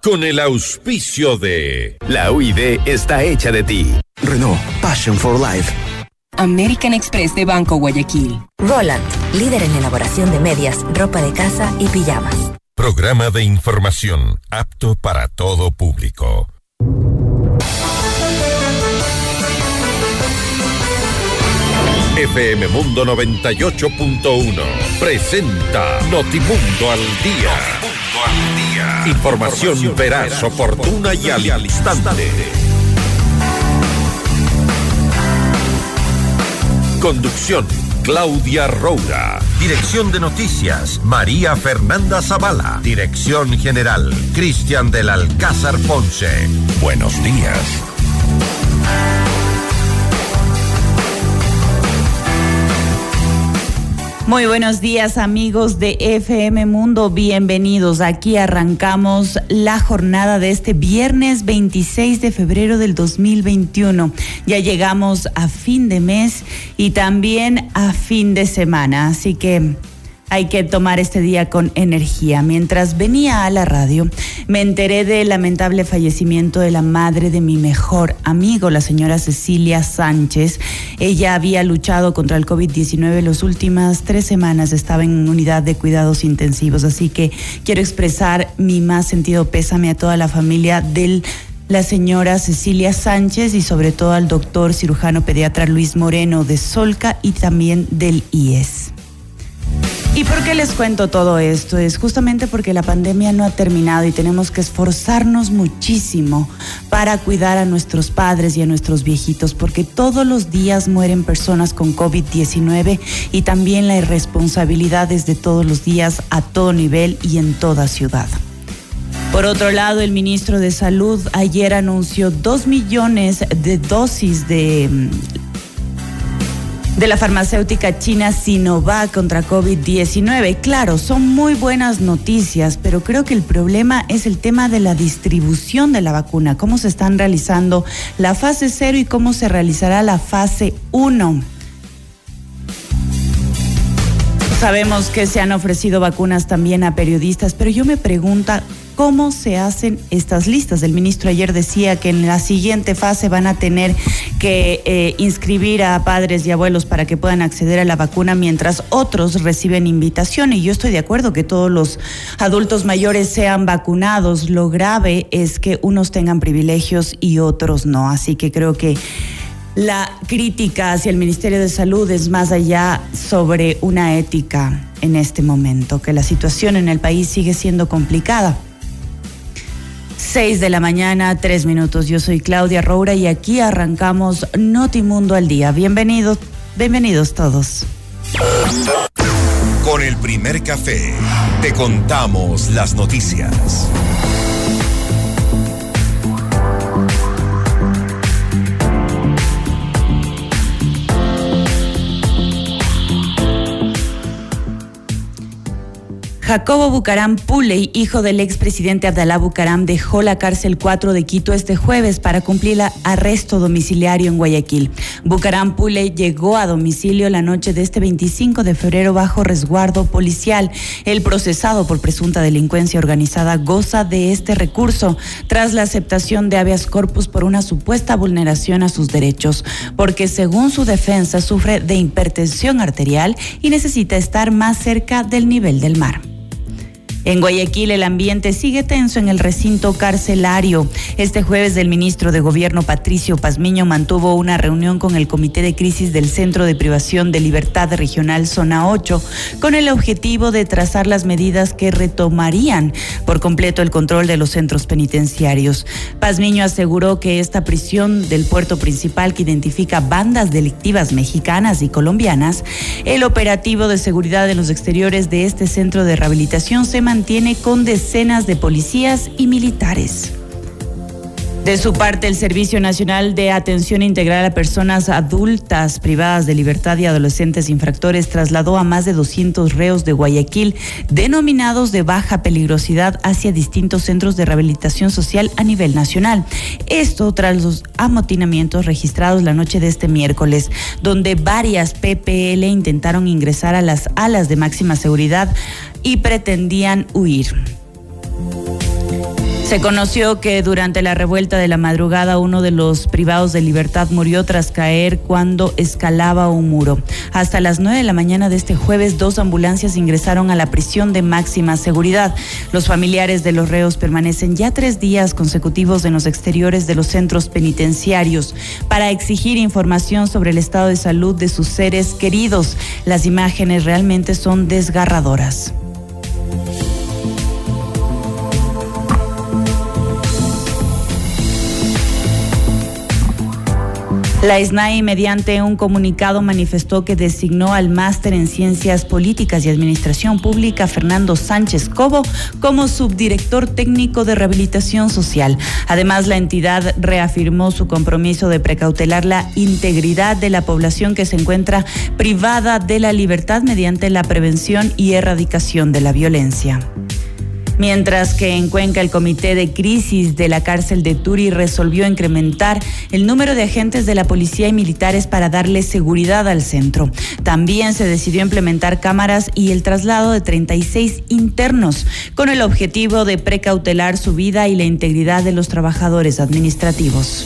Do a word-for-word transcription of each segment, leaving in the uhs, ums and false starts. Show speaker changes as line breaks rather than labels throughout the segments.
con el auspicio de...
La U I D está hecha de ti.
Renault, Passion for Life.
American Express de Banco Guayaquil.
Roland, líder en elaboración de medias, ropa de casa y pijamas.
Programa de información apto para todo público. F M Mundo noventa y ocho punto uno presenta Notimundo al Día. Notimundo al Día. Información, Información veraz, veraz, oportuna y al instante. Conducción, Claudia Roura. Dirección de Noticias, María Fernanda Zavala. Dirección General, Cristian del Alcázar Ponce. Buenos días.
Muy buenos días, amigos de F M Mundo, bienvenidos. Aquí arrancamos la jornada de este viernes veintiséis de febrero del dos mil veintiuno. Ya llegamos a fin de mes y también a fin de semana, así que hay que tomar este día con energía. Mientras venía a la radio, me enteré del lamentable fallecimiento de la madre de mi mejor amigo, la señora Cecilia Sánchez. Ella había luchado contra el COVID diecinueve las últimas tres semanas, estaba en unidad de cuidados intensivos, así que quiero expresar mi más sentido pésame a toda la familia de la señora Cecilia Sánchez y sobre todo al doctor cirujano pediatra Luis Moreno de Solca y también del I E S. ¿Y por qué les cuento todo esto? Es justamente porque la pandemia no ha terminado y tenemos que esforzarnos muchísimo para cuidar a nuestros padres y a nuestros viejitos, porque todos los días mueren personas con COVID diecinueve y también la irresponsabilidad es de todos los días a todo nivel y en toda ciudad. Por otro lado, el ministro de Salud ayer anunció dos millones de dosis de... de la farmacéutica china Sinovac contra COVID diecinueve. Claro, son muy buenas noticias, pero creo que el problema es el tema de la distribución de la vacuna, cómo se están realizando la fase cero y cómo se realizará la fase uno. Sabemos que se han ofrecido vacunas también a periodistas, pero yo me pregunto, ¿cómo se hacen estas listas? El ministro ayer decía que en la siguiente fase van a tener que eh, inscribir a padres y abuelos para que puedan acceder a la vacuna, mientras otros reciben invitación. Y yo estoy de acuerdo que todos los adultos mayores sean vacunados. Lo grave es que unos tengan privilegios y otros no. Así que creo que la crítica hacia el Ministerio de Salud es más allá sobre una ética en este momento, que la situación en el país sigue siendo complicada. Seis de la mañana, tres minutos. Yo soy Claudia Roura y aquí arrancamos Notimundo al Día. Bienvenidos, bienvenidos todos.
Con el primer café, te contamos las noticias.
Jacobo Bucaram Puley, hijo del expresidente Abdalá Bucaram, dejó la cárcel cuatro de Quito este jueves para cumplir el arresto domiciliario en Guayaquil. Bucaram Puley llegó a domicilio la noche de este veinticinco de febrero bajo resguardo policial. El procesado por presunta delincuencia organizada goza de este recurso tras la aceptación de habeas corpus por una supuesta vulneración a sus derechos, porque según su defensa sufre de hipertensión arterial y necesita estar más cerca del nivel del mar. En Guayaquil el ambiente sigue tenso en el recinto carcelario. Este jueves el ministro de Gobierno Patricio Pazmiño mantuvo una reunión con el Comité de Crisis del Centro de Privación de Libertad Regional Zona ocho con el objetivo de trazar las medidas que retomarían por completo el control de los centros penitenciarios. Pazmiño aseguró que esta prisión del puerto principal, que identifica bandas delictivas mexicanas y colombianas, el operativo de seguridad en los exteriores de este centro de rehabilitación se mantiene con decenas de policías y militares. De su parte, el Servicio Nacional de Atención Integral a Personas Adultas Privadas de Libertad y Adolescentes Infractores trasladó a más de doscientos reos de Guayaquil, denominados de baja peligrosidad, hacia distintos centros de rehabilitación social a nivel nacional. Esto tras los amotinamientos registrados la noche de este miércoles, donde varias P P L intentaron ingresar a las alas de máxima seguridad y pretendían huir. Se conoció que durante la revuelta de la madrugada uno de los privados de libertad murió tras caer cuando escalaba un muro. Hasta las nueve de la mañana de este jueves, dos ambulancias ingresaron a la prisión de máxima seguridad. Los familiares de los reos permanecen ya tres días consecutivos en los exteriores de los centros penitenciarios para exigir información sobre el estado de salud de sus seres queridos. Las imágenes realmente son desgarradoras. La S N A I, mediante un comunicado, manifestó que designó al máster en Ciencias Políticas y Administración Pública, Fernando Sánchez Cobo, como subdirector técnico de rehabilitación social. Además, la entidad reafirmó su compromiso de precautelar la integridad de la población que se encuentra privada de la libertad mediante la prevención y erradicación de la violencia. Mientras que en Cuenca el Comité de Crisis de la cárcel de Turi resolvió incrementar el número de agentes de la policía y militares para darle seguridad al centro. También se decidió implementar cámaras y el traslado de treinta y seis internos con el objetivo de precautelar su vida y la integridad de los trabajadores administrativos.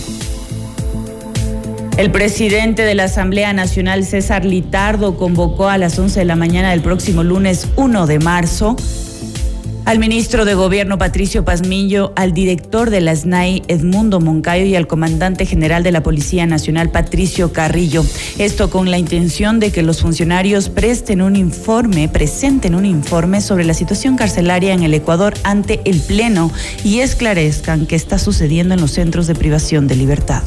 El presidente de la Asamblea Nacional, César Litardo, convocó a las once de la mañana del próximo lunes uno de marzo al ministro de Gobierno, Patricio Pazmiño, al director de la S N A I, Edmundo Moncayo, y al comandante general de la Policía Nacional, Patricio Carrillo. Esto con la intención de que los funcionarios presten un informe, presenten un informe sobre la situación carcelaria en el Ecuador ante el Pleno y esclarezcan qué está sucediendo en los centros de privación de libertad.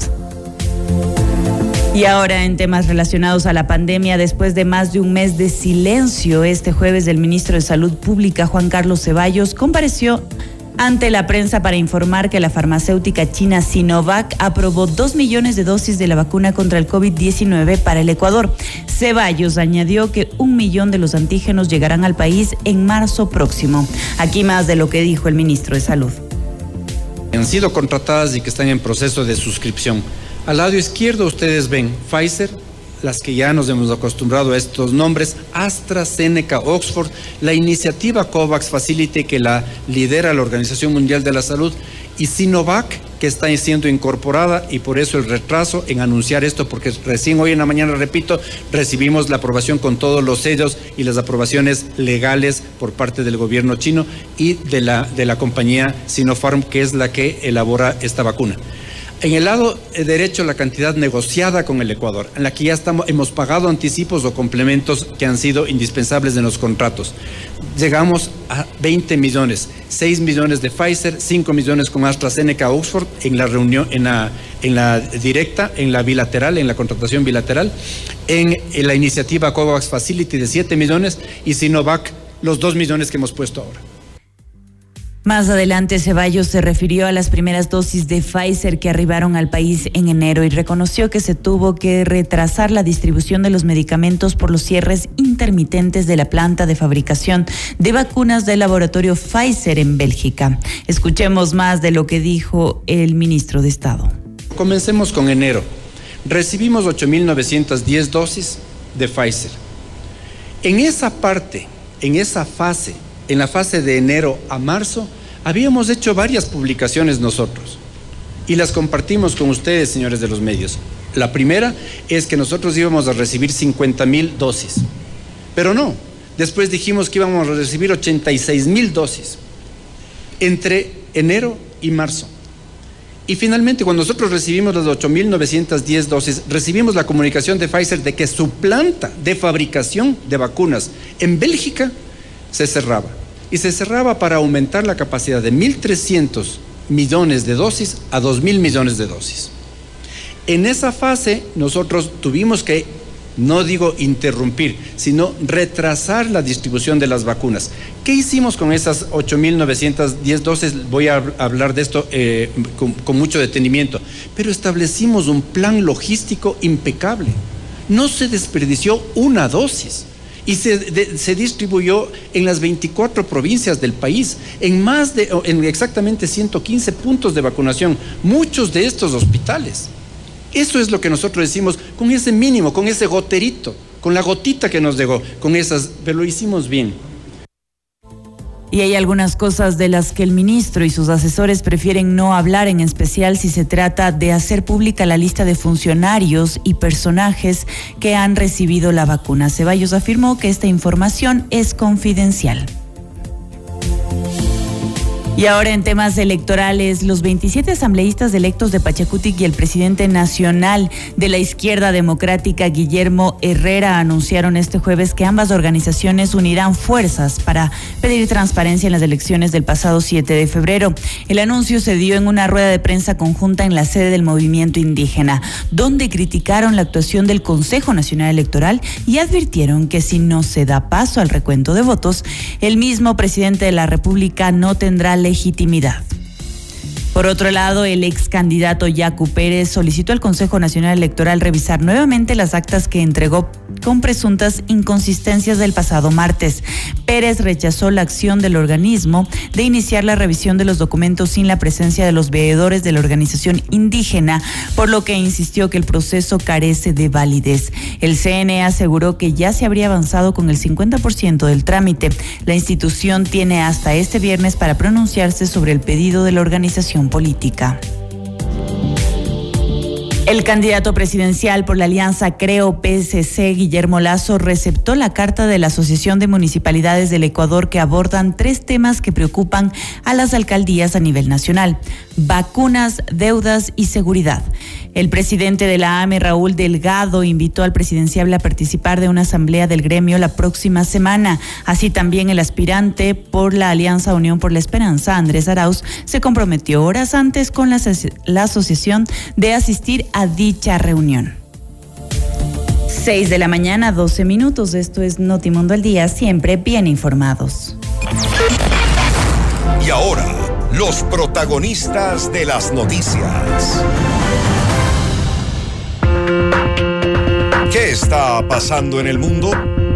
Y ahora, en temas relacionados a la pandemia, después de más de un mes de silencio, este jueves el ministro de Salud Pública, Juan Carlos Ceballos, compareció ante la prensa para informar que la farmacéutica china Sinovac aprobó dos millones de dosis de la vacuna contra el COVID diecinueve para el Ecuador. Ceballos añadió que un millón de los antígenos llegarán al país en marzo próximo. Aquí más de lo que dijo el ministro de Salud.
Han sido contratadas y que están en proceso de suscripción. Al lado izquierdo ustedes ven Pfizer, las que ya nos hemos acostumbrado a estos nombres, AstraZeneca, Oxford, la iniciativa COVAX Facility, que la lidera la Organización Mundial de la Salud, y Sinovac, que está siendo incorporada, y por eso el retraso en anunciar esto, porque recién hoy en la mañana, repito, recibimos la aprobación con todos los sellos y las aprobaciones legales por parte del gobierno chino y de la, de la compañía Sinopharm, que es la que elabora esta vacuna. En el lado derecho, la cantidad negociada con el Ecuador, en la que ya estamos, hemos pagado anticipos o complementos que han sido indispensables en los contratos. Llegamos a veinte millones, seis millones de Pfizer, cinco millones con AstraZeneca Oxford en la reunión, en la, en la directa, en la bilateral, en la contratación bilateral, en, en la iniciativa COVAX Facility de siete millones y Sinovac los dos millones que hemos puesto ahora.
Más adelante, Ceballos se refirió a las primeras dosis de Pfizer que arribaron al país en enero y reconoció que se tuvo que retrasar la distribución de los medicamentos por los cierres intermitentes de la planta de fabricación de vacunas del laboratorio Pfizer en Bélgica. Escuchemos más de lo que dijo el ministro de Estado.
Comencemos con enero. Recibimos ocho mil novecientas diez dosis de Pfizer. En esa parte, en esa fase, en la fase de enero a marzo, habíamos hecho varias publicaciones nosotros y las compartimos con ustedes, señores de los medios. La primera es que nosotros íbamos a recibir cincuenta mil dosis, pero no, después dijimos que íbamos a recibir ochenta y seis mil dosis entre enero y marzo. Y finalmente, cuando nosotros recibimos las ocho mil novecientas diez dosis, recibimos la comunicación de Pfizer de que su planta de fabricación de vacunas en Bélgica se cerraba. Y se cerraba para aumentar la capacidad de mil trescientos millones de dosis a dos mil millones de dosis. En esa fase nosotros tuvimos que, no digo interrumpir, sino retrasar la distribución de las vacunas. ¿Qué hicimos con esas ocho mil novecientas diez dosis? Voy a hablar de esto eh, con, con mucho detenimiento. Pero establecimos un plan logístico impecable. No se desperdició una dosis. Y se, de, se distribuyó en las veinticuatro provincias del país, en más de, en exactamente ciento quince puntos de vacunación, muchos de estos hospitales. Eso es lo que nosotros decimos, con ese mínimo, con ese goterito, con la gotita que nos llegó, con esas, pero lo hicimos bien.
Y hay algunas cosas de las que el ministro y sus asesores prefieren no hablar, en especial si se trata de hacer pública la lista de funcionarios y personajes que han recibido la vacuna. Ceballos afirmó que esta información es confidencial. Y ahora en temas electorales, los veintisiete asambleístas electos de Pachacutic y el presidente nacional de la Izquierda Democrática, Guillermo Herrera, anunciaron este jueves que ambas organizaciones unirán fuerzas para pedir transparencia en las elecciones del pasado siete de febrero. El anuncio se dio en una rueda de prensa conjunta en la sede del movimiento indígena, donde criticaron la actuación del Consejo Nacional Electoral y advirtieron que si no se da paso al recuento de votos, el mismo presidente de la República no tendrá legitimidad. Por otro lado, el ex candidato Yacu Pérez solicitó al Consejo Nacional Electoral revisar nuevamente las actas que entregó con presuntas inconsistencias del pasado martes. Pérez rechazó la acción del organismo de iniciar la revisión de los documentos sin la presencia de los veedores de la organización indígena, por lo que insistió que el proceso carece de validez. El C N E aseguró que ya se habría avanzado con el cincuenta por ciento del trámite. La institución tiene hasta este viernes para pronunciarse sobre el pedido de la organización política. El candidato presidencial por la alianza Creo P S C, Guillermo Lasso, receptó la carta de la Asociación de Municipalidades del Ecuador que abordan tres temas que preocupan a las alcaldías a nivel nacional: vacunas, deudas y seguridad. El presidente de la A M E, Raúl Delgado, invitó al presidenciable a participar de una asamblea del gremio la próxima semana. Así también el aspirante por la Alianza Unión por la Esperanza, Andrés Arauz, se comprometió horas antes con la, la asociación de asistir a dicha reunión. seis de la mañana, doce minutos. Esto es Notimundo al Día, siempre bien informados.
Y ahora, los protagonistas de las noticias. ¿Qué está pasando en el mundo?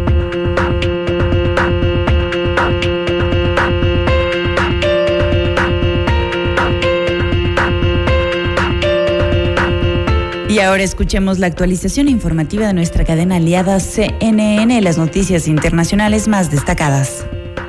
Y ahora escuchemos la actualización informativa de nuestra cadena aliada C N N, las noticias internacionales más destacadas.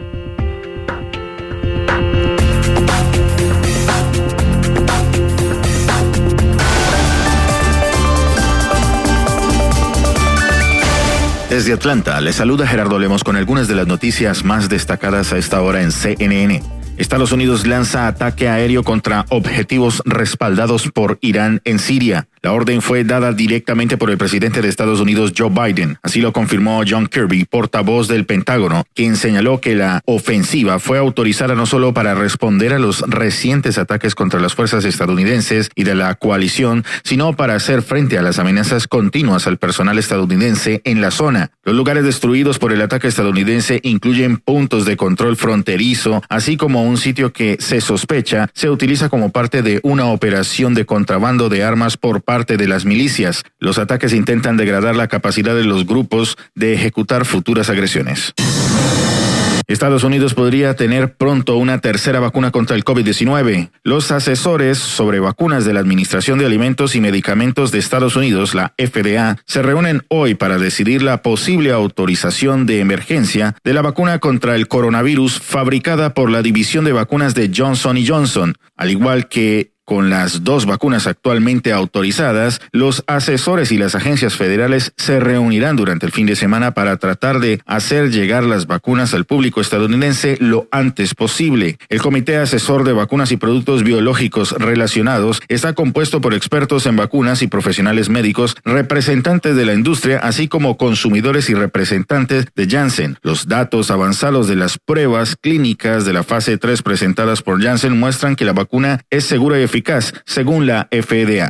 Desde Atlanta, les saluda Gerardo Lemos con algunas de las noticias más destacadas a esta hora en C N N. Estados Unidos lanza ataque aéreo contra objetivos respaldados por Irán en Siria. La orden fue dada directamente por el presidente de Estados Unidos, Joe Biden. Así lo confirmó John Kirby, portavoz del Pentágono, quien señaló que la ofensiva fue autorizada no solo para responder a los recientes ataques contra las fuerzas estadounidenses y de la coalición, sino para hacer frente a las amenazas continuas al personal estadounidense en la zona. Los lugares destruidos por el ataque estadounidense incluyen puntos de control fronterizo, así como un sitio que se sospecha se utiliza como parte de una operación de contrabando de armas por parte parte de las milicias. Los ataques intentan degradar la capacidad de los grupos de ejecutar futuras agresiones. Estados Unidos podría tener pronto una tercera vacuna contra el COVID diecinueve. Los asesores sobre vacunas de la Administración de Alimentos y Medicamentos de Estados Unidos, la F D A, se reúnen hoy para decidir la posible autorización de emergencia de la vacuna contra el coronavirus fabricada por la División de Vacunas de Johnson y Johnson, al igual que con las dos vacunas actualmente autorizadas. Los asesores y las agencias federales se reunirán durante el fin de semana para tratar de hacer llegar las vacunas al público estadounidense lo antes posible. El Comité Asesor de Vacunas y Productos Biológicos Relacionados está compuesto por expertos en vacunas y profesionales médicos, representantes de la industria, así como consumidores y representantes de Janssen. Los datos avanzados de las pruebas clínicas de la fase tres presentadas por Janssen muestran que la vacuna es segura y eficaz eficaz, según la F D A.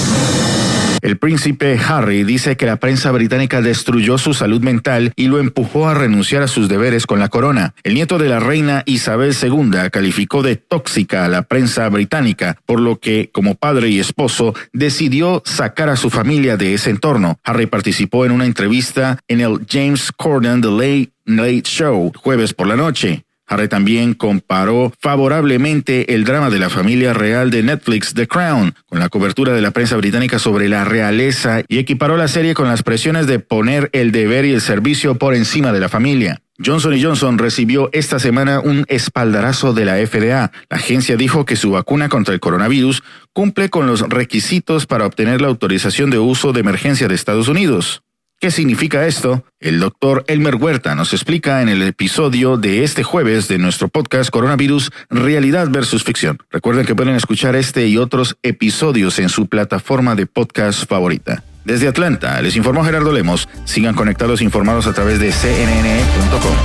El príncipe Harry dice que la prensa británica destruyó su salud mental y lo empujó a renunciar a sus deberes con la corona. El nieto de la reina Isabel segunda calificó de tóxica a la prensa británica, por lo que, como padre y esposo, decidió sacar a su familia de ese entorno. Harry participó en una entrevista en el James Corden The Late Late Show jueves por la noche. Harry también comparó favorablemente el drama de la familia real de Netflix, The Crown, con la cobertura de la prensa británica sobre la realeza y equiparó la serie con las presiones de poner el deber y el servicio por encima de la familia. Johnson y Johnson recibió esta semana un espaldarazo de la F D A. La agencia dijo que su vacuna contra el coronavirus cumple con los requisitos para obtener la autorización de uso de emergencia de Estados Unidos. ¿Qué significa esto? El doctor Elmer Huerta nos explica en el episodio de este jueves de nuestro podcast Coronavirus, Realidad versus Ficción. Recuerden que pueden escuchar este y otros episodios en su plataforma de podcast favorita. Desde Atlanta, les informó Gerardo Lemos. Sigan conectados e informados a través de C N N punto com.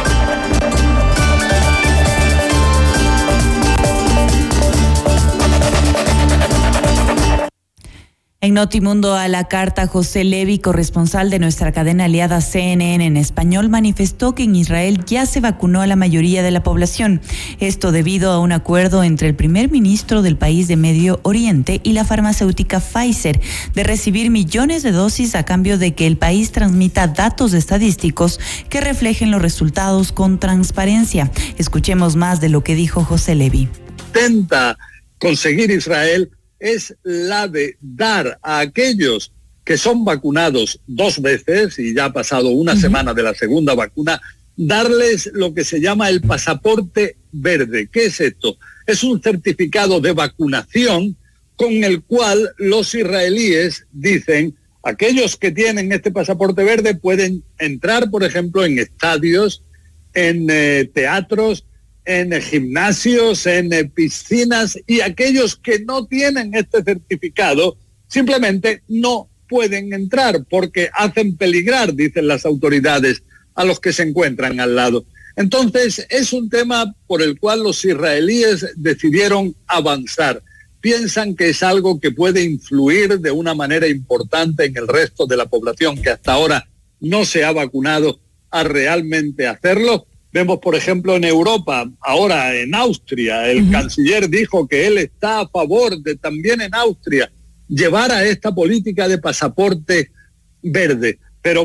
En Notimundo a la carta, José Levi, corresponsal de nuestra cadena aliada C N N en español, manifestó que en Israel ya se vacunó a la mayoría de la población. Esto debido a un acuerdo entre el primer ministro del país de Medio Oriente y la farmacéutica Pfizer de recibir millones de dosis a cambio de que el país transmita datos estadísticos que reflejen los resultados con transparencia. Escuchemos más de lo que dijo José Levi.
Intenta conseguir Israel es la de dar a aquellos que son vacunados dos veces, y ya ha pasado una uh-huh. semana de la segunda vacuna, darles lo que se llama el pasaporte verde. ¿Qué es esto? Es un certificado de vacunación con el cual los israelíes dicen, aquellos que tienen este pasaporte verde pueden entrar, por ejemplo, en estadios, en eh, teatros, en gimnasios, en piscinas, y aquellos que no tienen este certificado simplemente no pueden entrar porque hacen peligrar, dicen las autoridades, a los que se encuentran al lado. Entonces, es un tema por el cual los israelíes decidieron avanzar. Piensan que es algo que puede influir de una manera importante en el resto de la población que hasta ahora no se ha vacunado a realmente hacerlo. Vemos, por ejemplo, en Europa, ahora en Austria, el uh-huh. canciller dijo que él está a favor de también en Austria llevar a esta política de pasaporte verde. Pero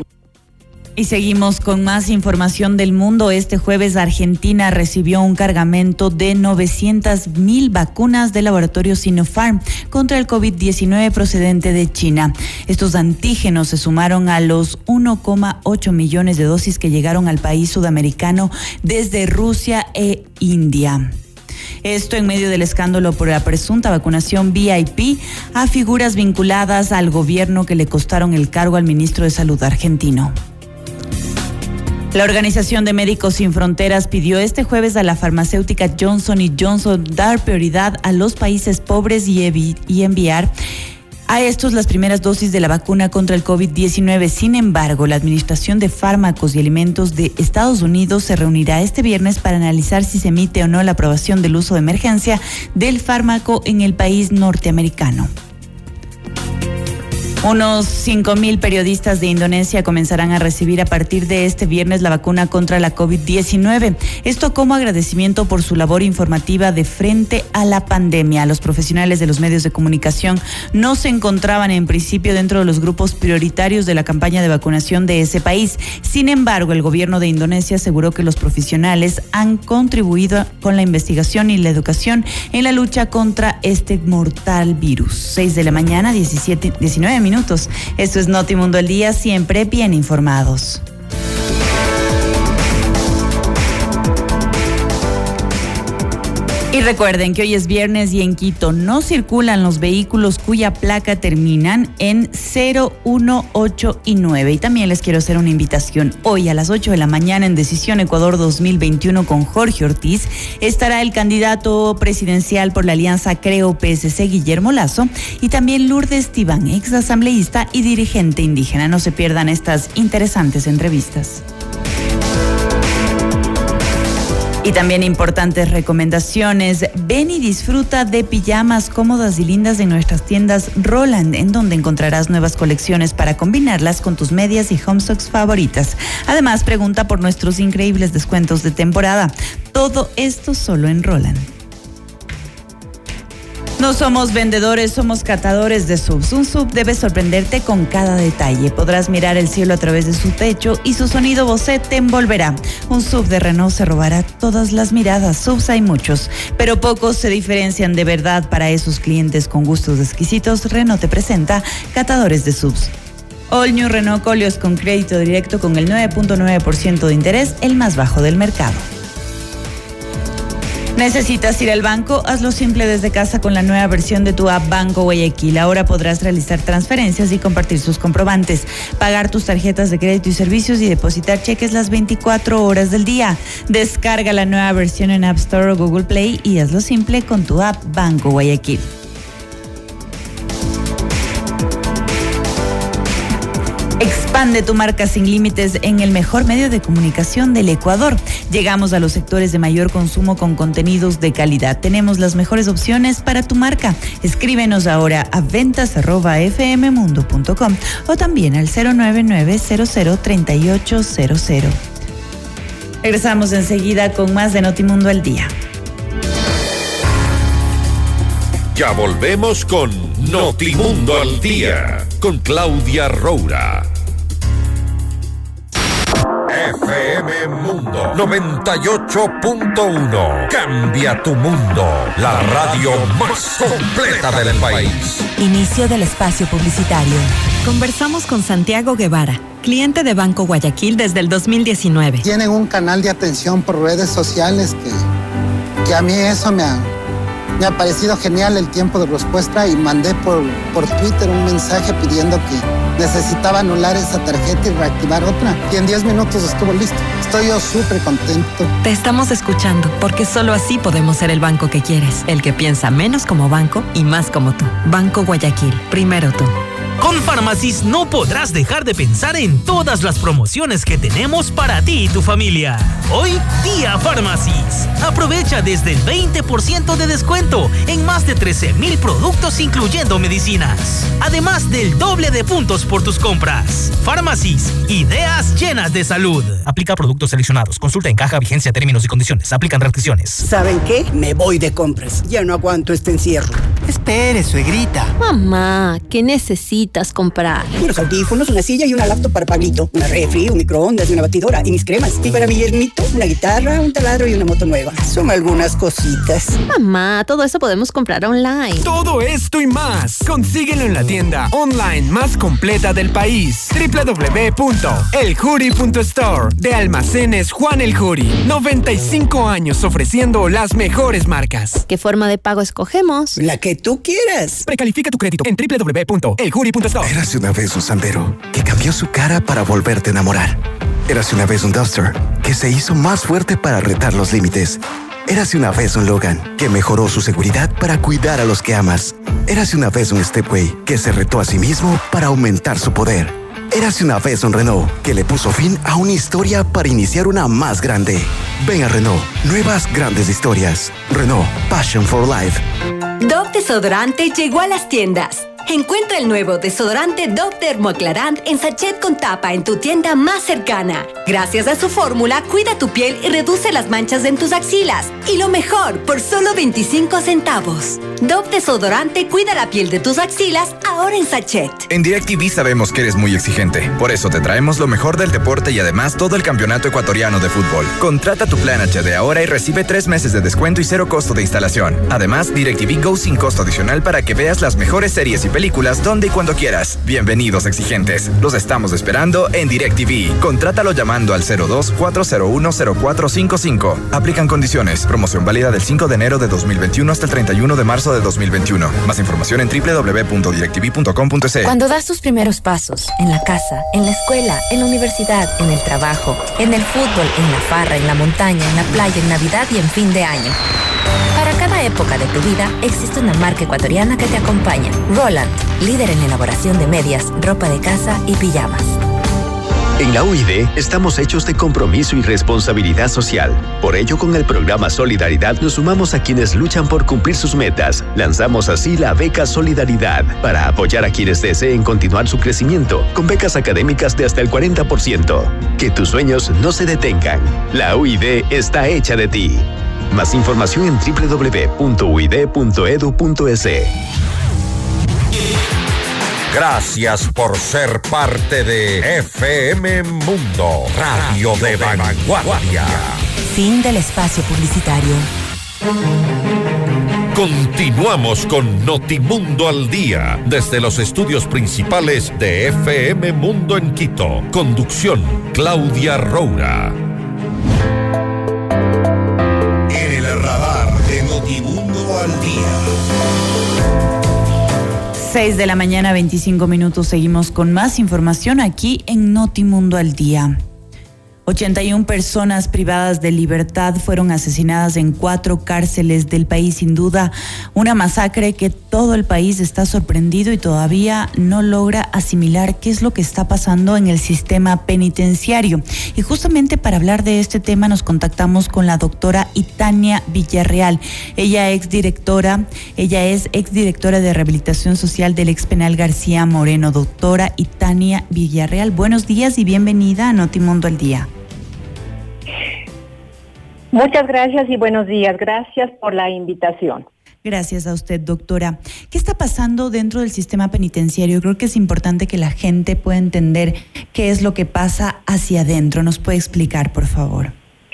Y seguimos con más información del mundo. Este jueves Argentina recibió un cargamento de novecientas mil vacunas del laboratorio Sinopharm contra el COVID diecinueve procedente de China. Estos antígenos se sumaron a los uno coma ocho millones de dosis que llegaron al país sudamericano desde Rusia e India. Esto en medio del escándalo por la presunta vacunación V I P a figuras vinculadas al gobierno que le costaron el cargo al ministro de Salud argentino. La Organización de Médicos Sin Fronteras pidió este jueves a la farmacéutica Johnson y Johnson dar prioridad a los países pobres y, evi- y enviar a estos las primeras dosis de la vacuna contra el COVID diecinueve. Sin embargo, la Administración de Fármacos y Alimentos de Estados Unidos se reunirá este viernes para analizar si se emite o no la aprobación del uso de emergencia del fármaco en el país norteamericano. Unos cinco mil periodistas de Indonesia comenzarán a recibir a partir de este viernes la vacuna contra la COVID diecinueve. Esto como agradecimiento por su labor informativa de frente a la pandemia. Los profesionales de los medios de comunicación no se encontraban en principio dentro de los grupos prioritarios de la campaña de vacunación de ese país. Sin embargo, el gobierno de Indonesia aseguró que los profesionales han contribuido con la investigación y la educación en la lucha contra este mortal virus. seis de la mañana, diecisiete, diecinueve minutos. Minutos. Esto es Notimundo al Día, siempre bien informados. Y recuerden que hoy es viernes y en Quito no circulan los vehículos cuya placa terminan en cero, uno, ocho y nueve. Y también les quiero hacer una invitación. Hoy a las ocho de la mañana en Decisión Ecuador dos mil veintiuno con Jorge Ortiz estará el candidato presidencial por la Alianza Creo P S C, Guillermo Lazo, y también Lourdes Tibán, ex asambleísta y dirigente indígena. No se pierdan estas interesantes entrevistas. Y también importantes recomendaciones. Ven y disfruta de pijamas cómodas y lindas en nuestras tiendas Roland, en donde encontrarás nuevas colecciones para combinarlas con tus medias y home socks favoritas. Además, pregunta por nuestros increíbles descuentos de temporada. Todo esto solo en Roland. No somos vendedores, somos catadores de subs. Un sub debe sorprenderte con cada detalle. Podrás mirar el cielo a través de su techo y su sonido Bose te envolverá. Un sub de Renault se robará todas las miradas. Subs hay muchos, pero pocos se diferencian de verdad. Para esos clientes con gustos exquisitos, Renault te presenta Catadores de Subs. All New Renault Koleos con crédito directo con el nueve punto nueve por ciento de interés, el más bajo del mercado. ¿Necesitas ir al banco? Hazlo simple desde casa con la nueva versión de tu app Banco Guayaquil. Ahora podrás realizar transferencias y compartir sus comprobantes, pagar tus tarjetas de crédito y servicios y depositar cheques las veinticuatro horas del día. Descarga la nueva versión en App Store o Google Play y hazlo simple con tu app Banco Guayaquil. Expande tu marca sin límites en el mejor medio de comunicación del Ecuador. Llegamos a los sectores de mayor consumo con contenidos de calidad. Tenemos las mejores opciones para tu marca. Escríbenos ahora a ventas arroba f m mundo punto com o también al cero nueve nueve cero cero tres ocho cero cero. Regresamos enseguida con más de Notimundo al Día.
Ya volvemos con Notimundo al Día, con Claudia Roura. F M Mundo noventa y ocho punto uno. Cambia tu mundo. La radio más completa del país.
Inicio del espacio publicitario.
Conversamos con Santiago Guevara, cliente de Banco Guayaquil desde el dos mil diecinueve.
Tienen un canal de atención por redes sociales que, que a mí eso me ha... Me ha parecido genial el tiempo de respuesta y mandé por, por Twitter un mensaje pidiendo que necesitaba anular esa tarjeta y reactivar otra. Y en diez minutos estuvo listo. Estoy yo súper contento.
Te estamos escuchando porque solo así podemos ser el banco que quieres. El que piensa menos como banco y más como tú. Banco Guayaquil. Primero tú.
Con Pharmacy's no podrás dejar de pensar en todas las promociones que tenemos para ti y tu familia. Hoy, Día Pharmacy's. Aprovecha desde el veinte por ciento de descuento en más de trece mil productos incluyendo medicinas. Además del doble de puntos por tus compras. Pharmacy's, ideas llenas de salud. Aplica productos seleccionados. Consulta en caja, vigencia, términos y condiciones. Aplican restricciones.
¿Saben qué? Me voy de compras. Ya no aguanto este encierro.
Espere, suegrita.
Mamá, ¿qué necesitas comprar?
Unos audífonos, una silla y una laptop para Pablito. Una refri, un microondas y una batidora. Y mis cremas. Y para mi yernito, una guitarra, un taladro y una moto nueva. Son algunas cositas.
Mamá, todo eso podemos comprar online.
Todo esto y más. Consíguelo en la tienda online más completa del país. doble u doble u doble u punto el juri punto store. De Almacenes Juan el Juri. noventa y cinco años ofreciendo las mejores marcas.
¿Qué forma de pago escogemos?
La que tú quieras.
Precalifica tu crédito en doble u doble u doble u punto el juri punto store.
Érase una vez un sandero que cambió su cara para volverte a enamorar. Érase una vez un Duster que se hizo más fuerte para retar los límites. Érase una vez un Logan que mejoró su seguridad para cuidar a los que amas. Érase una vez un Stepway que se retó a sí mismo para aumentar su poder. Érase una vez un Renault que le puso fin a una historia para iniciar una más grande. Ven a Renault, nuevas grandes historias. Renault, Passion for Life.
Dove Desodorante llegó a las tiendas. Encuentra el nuevo desodorante Dove Dermoaclarant en sachet con tapa en tu tienda más cercana. Gracias a su fórmula, cuida tu piel y reduce las manchas en tus axilas. Y lo mejor, por solo veinticinco centavos. Dove Desodorante cuida la piel de tus axilas, ahora en sachet.
En DirecTV sabemos que eres muy exigente. Por eso te traemos lo mejor del deporte y además todo el campeonato ecuatoriano de fútbol. Contrata tu plan H D ahora y recibe tres meses de descuento y cero costo de instalación. Además, DirecTV Go sin costo adicional para que veas las mejores series y películas donde y cuando quieras. Bienvenidos exigentes. Los estamos esperando en DirecTV. Contrátalo llamando al cero dos cuatro cero uno cero cuatro cinco cinco. Aplican condiciones. Promoción válida del cinco de enero de dos mil veintiuno hasta el treinta y uno de marzo de dos mil veintiuno. Más información en doble u doble u doble u punto directv punto com punto c.
Cuando das tus primeros pasos, en la casa, en la escuela, en la universidad, en el trabajo, en el fútbol, en la farra, en la montaña, en la playa, en Navidad y en fin de año. Para cada época de tu vida existe una marca ecuatoriana que te acompaña. Roland, líder en elaboración de medias, ropa de casa y pijamas.
En la U I D estamos hechos de compromiso y responsabilidad social. Por ello, con el programa Solidaridad nos sumamos a quienes luchan por cumplir sus metas. Lanzamos así la beca Solidaridad para apoyar a quienes deseen continuar su crecimiento con becas académicas de hasta el cuarenta por ciento. Que tus sueños no se detengan. La U I D está hecha de ti. Más información en doble u doble u doble u punto u i d punto e d u punto e s.
Gracias por ser parte de F M Mundo, radio de vanguardia.
Fin del espacio publicitario.
Continuamos con Notimundo al Día, desde los estudios principales de F M Mundo en Quito. Conducción, Claudia Roura.
En el radar de Notimundo al Día.
seis de la mañana, veinticinco minutos. Seguimos con más información aquí en Notimundo al Día. ochenta y una personas privadas de libertad fueron asesinadas en cuatro cárceles del país. Sin duda, una masacre que todo el país está sorprendido y todavía no logra asimilar qué es lo que está pasando en el sistema penitenciario. Y justamente para hablar de este tema nos contactamos con la doctora Itania Villarreal. Ella es directora, ella es exdirectora de Rehabilitación Social del ex penal García Moreno. Doctora Itania Villarreal, buenos días y bienvenida a Notimundo al Día.
Muchas gracias y buenos días. Gracias por la invitación.
Gracias a usted, doctora. ¿Qué está pasando dentro del sistema penitenciario? Creo que es importante que la gente pueda entender qué es lo que pasa hacia adentro. ¿Nos puede explicar, por favor?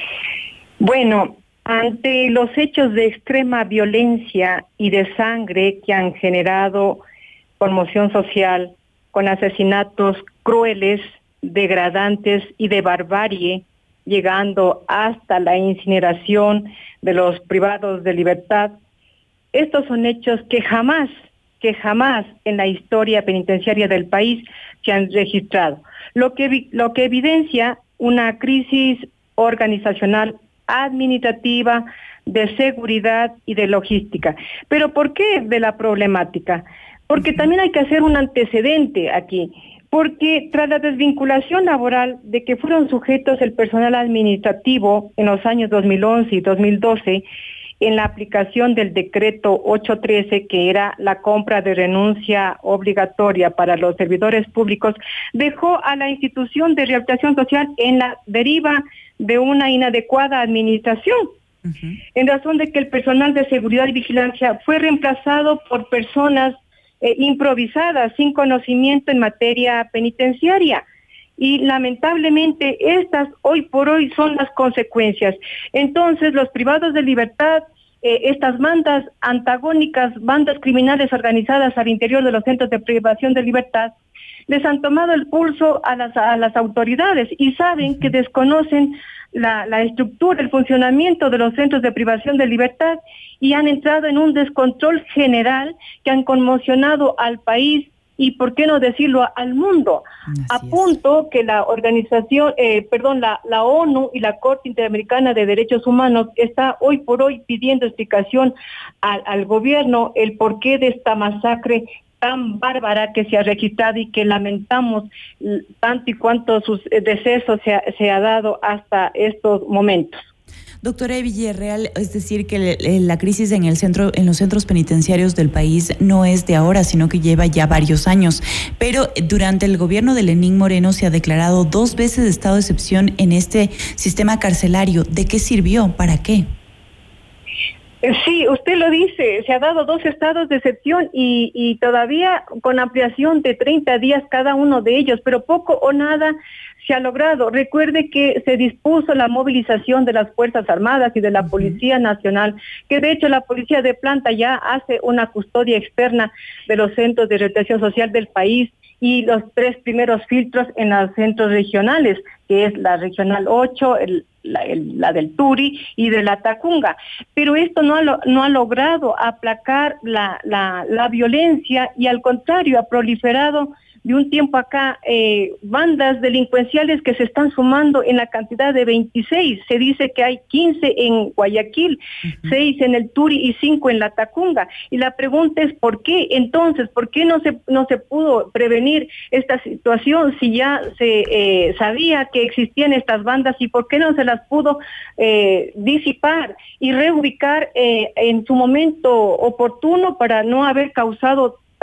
Bueno, ante los hechos de extrema violencia y de sangre que han generado conmoción social, con asesinatos crueles, degradantes y de barbarie, llegando hasta la incineración de los privados de libertad. Estos son hechos que jamás, que jamás en la historia penitenciaria del país se han registrado, lo que, lo que evidencia una crisis organizacional, administrativa, de seguridad y de logística. ¿Pero por qué de la problemática? Porque también hay que hacer un antecedente aquí. Porque tras la desvinculación laboral de que fueron sujetos el personal administrativo en los años dos mil once y dos mil doce, en la aplicación del decreto ochocientos trece, que era la compra de renuncia obligatoria para los servidores públicos, dejó a la institución de rehabilitación social en la deriva de una inadecuada administración. Uh-huh. En razón de que el personal de seguridad y vigilancia fue reemplazado por personas Eh, improvisadas, sin conocimiento en materia penitenciaria. Y lamentablemente estas hoy por hoy son las consecuencias. Entonces los privados de libertad, eh, estas bandas antagónicas, bandas criminales organizadas al interior de los centros de privación de libertad, les han tomado el pulso a las, a las autoridades y saben que desconocen la, la estructura, el funcionamiento de los centros de privación de libertad y han entrado en un descontrol general que han conmocionado al país y, por qué no decirlo, al mundo, Así a punto es. que la organización, eh, perdón, la, la ONU y la Corte Interamericana de Derechos Humanos está hoy por hoy pidiendo explicación al, al gobierno el porqué de esta masacre tan bárbara que se ha registrado y que lamentamos tanto y cuanto sus decesos se ha, se ha dado hasta estos momentos.
Doctora Villarreal, es decir, que la crisis en el centro, en los centros penitenciarios del país no es de ahora, sino que lleva ya varios años. Pero durante el gobierno de Lenín Moreno se ha declarado dos veces estado de excepción en este sistema carcelario. ¿De qué sirvió? ¿Para qué?
Sí, usted lo dice, se ha dado dos estados de excepción y, y todavía con ampliación de treinta días cada uno de ellos, pero poco o nada se ha logrado. Recuerde que se dispuso la movilización de las Fuerzas Armadas y de la Policía Nacional, que de hecho la Policía de Planta ya hace una custodia externa de los centros de rehabilitación social del país y los tres primeros filtros en los centros regionales, que es la Regional ocho, el, la, el, la del Turi y de la Tacunga. Pero esto no ha, lo, no ha logrado aplacar la, la, la violencia y al contrario ha proliferado de un tiempo acá eh, bandas delincuenciales que se están sumando en la cantidad de veintiséis. Se dice que hay quince en Guayaquil, uh-huh. seis en el Turi y cinco en la Tacunga. Y la pregunta es ¿por qué? Entonces, ¿por qué no se no se pudo prevenir esta situación si ya se eh, sabía que existían estas bandas y por qué no se las pudo eh, disipar y reubicar eh, en su momento oportuno para no haber causado